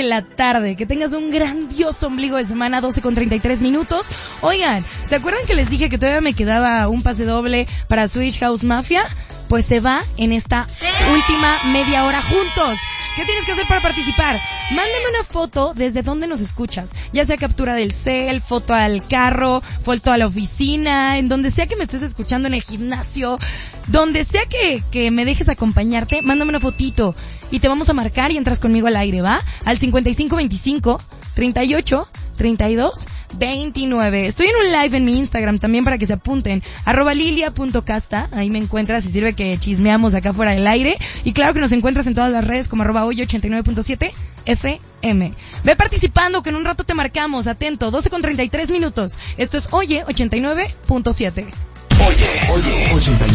la tarde. Que tengas un grandioso ombligo de semana, 12:33. Oigan, ¿se acuerdan que les dije que todavía me quedaba un pase doble para Swedish House Mafia? Pues se va en esta última media hora juntos. ¿Qué tienes que hacer para participar? Mándame una foto desde donde nos escuchas, ya sea captura del cel, foto al carro, foto a la oficina, en donde sea que me estés escuchando, en el gimnasio, donde sea que me dejes acompañarte, mándame una fotito y te vamos a marcar y entras conmigo al aire, ¿va? Al 5525-3832-29. Estoy en un live en mi Instagram también para que se apunten, @lilia.casta, ahí me encuentras y sirve que chismeamos acá fuera del aire. Y claro que nos encuentras en todas las redes como @hoy89.7 FM. Ve participando que en un rato te marcamos, atento, 12:33. Esto es Oye 89.7. Oye, 89.